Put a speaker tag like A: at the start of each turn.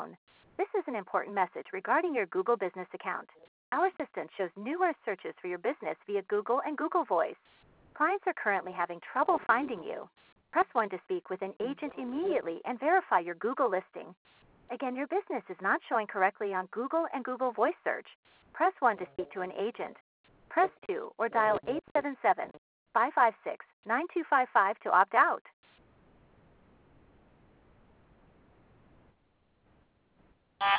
A: This is an important message regarding your Google Business account. Our assistant shows numerous searches for your business via Google and Google Voice. Clients are currently having trouble finding you. Press 1 to speak with an agent immediately and verify your Google listing. Again, your business is not showing correctly on Google and Google Voice search. Press 1 to speak to an agent. Press 2 or dial 877-556-9255 to opt out.